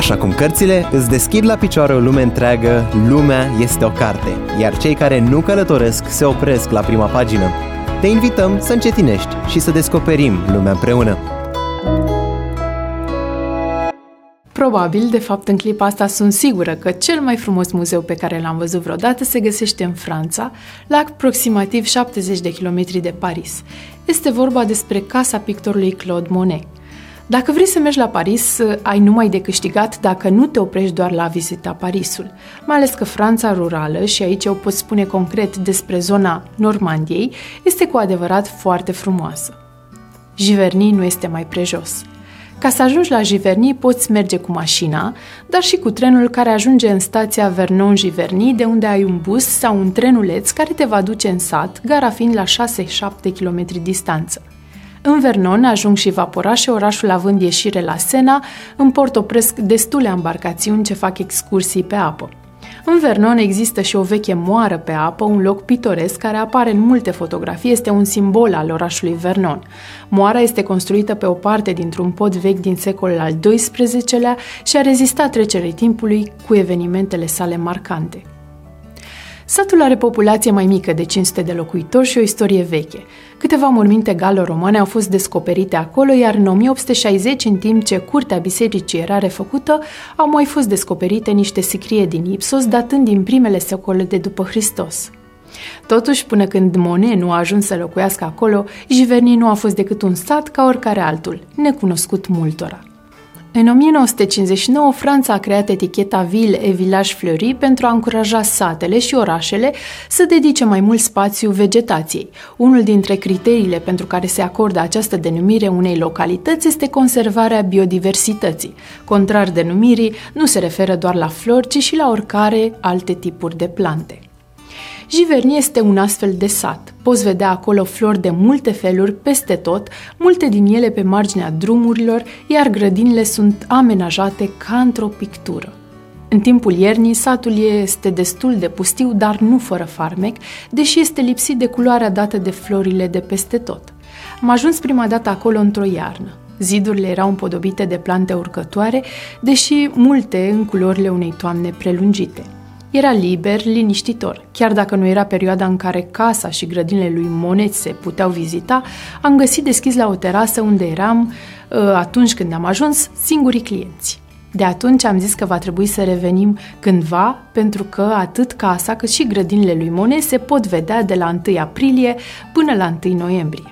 Așa cum cărțile îți deschid la picioare o lume întreagă, lumea este o carte, iar cei care nu călătoresc se opresc la prima pagină. Te invităm să încetinești și să descoperim lumea împreună. Probabil, de fapt, în clipa asta sunt sigură că cel mai frumos muzeu pe care l-am văzut vreodată se găsește în Franța, la aproximativ 70 de kilometri de Paris. Este vorba despre casa pictorului Claude Monet. Dacă vrei să mergi la Paris, ai numai de câștigat dacă nu te oprești doar la vizita Parisul. Mai ales că Franța rurală, și aici o pot spune concret despre zona Normandiei, este cu adevărat foarte frumoasă. Giverny nu este mai prejos. Ca să ajungi la Giverny poți merge cu mașina, dar și cu trenul care ajunge în stația Vernon-Giverny, de unde ai un bus sau un trenuleț care te va duce în sat, gara fiind la 6-7 km distanță. În Vernon ajung și vaporașe, orașul având ieșire la Sena, în port opresc destule embarcațiuni ce fac excursii pe apă. În Vernon există și o veche moară pe apă, un loc pitoresc care apare în multe fotografii, este un simbol al orașului Vernon. Moara este construită pe o parte dintr-un pod vechi din secolul al XII-lea și a rezistat trecerii timpului cu evenimentele sale marcante. Satul are populație mai mică de 500 de locuitori și o istorie veche. Câteva morminte galo-romane au fost descoperite acolo, iar în 1860, în timp ce curtea bisericii era refăcută, au mai fost descoperite niște sicrie din Ipsos, datând din primele secole de după Hristos. Totuși, până când Monet nu a ajuns să locuiască acolo, Giverny nu a fost decât un sat ca oricare altul, necunoscut multora. În 1959, Franța a creat eticheta Ville et Village Fleuris pentru a încuraja satele și orașele să dedice mai mult spațiu vegetației. Unul dintre criteriile pentru care se acordă această denumire unei localități este conservarea biodiversității. Contrar denumirii, nu se referă doar la flori, ci și la oricare alte tipuri de plante. Giverny este un astfel de sat. Poți vedea acolo flori de multe feluri peste tot, multe din ele pe marginea drumurilor, iar grădinile sunt amenajate ca într-o pictură. În timpul iernii, satul este destul de pustiu, dar nu fără farmec, deși este lipsit de culoarea dată de florile de peste tot. Am ajuns prima dată acolo într-o iarnă. Zidurile erau împodobite de plante urcătoare, deși multe în culorile unei toamne prelungite. Era liber, liniștitor. Chiar dacă nu era perioada în care casa și grădinile lui Monet se puteau vizita, am găsit deschis la o terasă unde eram, atunci când am ajuns, singurii clienți. De atunci am zis că va trebui să revenim cândva, pentru că atât casa cât și grădinile lui Monet se pot vedea de la 1 aprilie până la 1 noiembrie.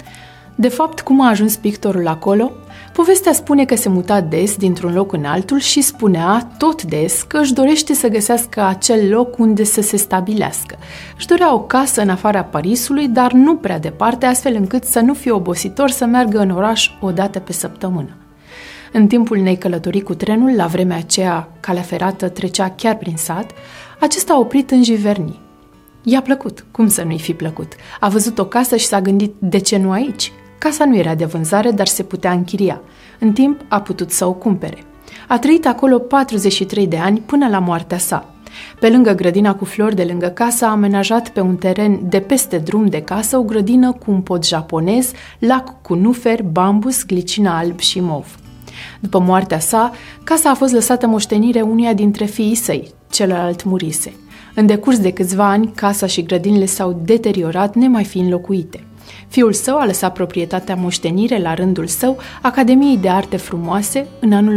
De fapt, cum a ajuns pictorul acolo? Povestea spune că se muta des dintr-un loc în altul și spunea, tot des, că își dorește să găsească acel loc unde să se stabilească. Își dorea o casă în afara Parisului, dar nu prea departe, astfel încât să nu fie obositor să meargă în oraș o dată pe săptămână. În timpul unei călătorii cu trenul, la vremea aceea calea ferată trecea chiar prin sat, acesta a oprit în Giverny. I-a plăcut, cum să nu-i fi plăcut? A văzut o casă și s-a gândit, de ce nu aici? Casa nu era de vânzare, dar se putea închiria. În timp a putut să o cumpere. A trăit acolo 43 de ani până la moartea sa. Pe lângă grădina cu flori de lângă casă a amenajat pe un teren de peste drum de casă o grădină cu un pod japonez, lac cu nuferi, bambus, glicină alb și mov. După moartea sa, casa a fost lăsată moștenire unuia dintre fiii săi, celălalt murise. În decurs de câțiva ani, casa și grădinile s-au deteriorat, nemai fiind locuite. Fiul său a lăsat proprietatea moștenire la rândul său Academiei de Arte Frumoase în anul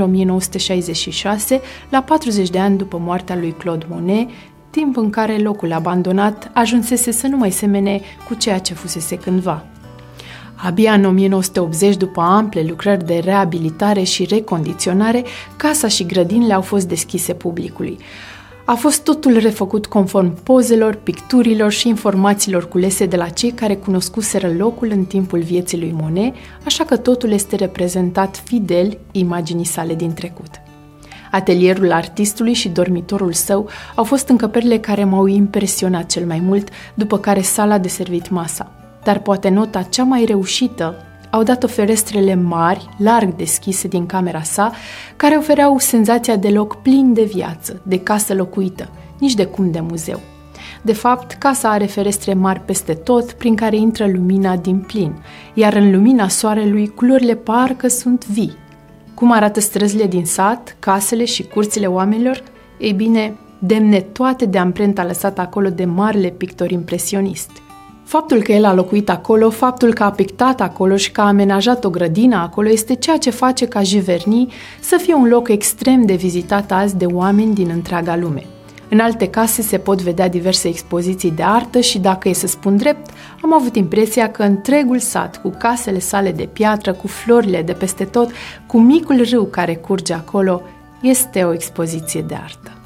1966, la 40 de ani după moartea lui Claude Monet, timp în care locul abandonat ajunsese să nu mai semene cu ceea ce fusese cândva. Abia în 1980, după ample lucrări de reabilitare și recondiționare, casa și grădinile au fost deschise publicului. A fost totul refăcut conform pozelor, picturilor și informațiilor culese de la cei care cunoscuseră locul în timpul vieții lui Monet, așa că totul este reprezentat fidel imaginii sale din trecut. Atelierul artistului și dormitorul său au fost încăperile care m-au impresionat cel mai mult, după care sala de servit masa. Dar poate nota cea mai reușită au dat-o ferestrele mari, larg deschise din camera sa, care ofereau senzația de loc plin de viață, de casă locuită, nici de cum de muzeu. De fapt, casa are ferestre mari peste tot, prin care intră lumina din plin, iar în lumina soarelui culorile parcă sunt vii. Cum arată străzile din sat, casele și curțile oamenilor? Ei bine, demne toate de amprenta lăsată acolo de marele pictor impresionist. Faptul că el a locuit acolo, faptul că a pictat acolo și că a amenajat o grădină acolo este ceea ce face ca Giverny să fie un loc extrem de vizitat azi de oameni din întreaga lume. În alte case se pot vedea diverse expoziții de artă și, dacă e să spun drept, am avut impresia că întregul sat, cu casele sale de piatră, cu florile de peste tot, cu micul râu care curge acolo, este o expoziție de artă.